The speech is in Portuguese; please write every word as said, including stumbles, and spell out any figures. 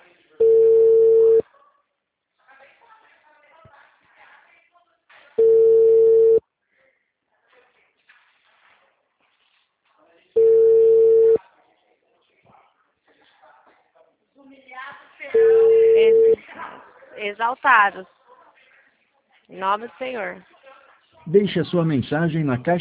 Ex- Exaltados. Em nome do Senhor. Deixe a sua mensagem na caixa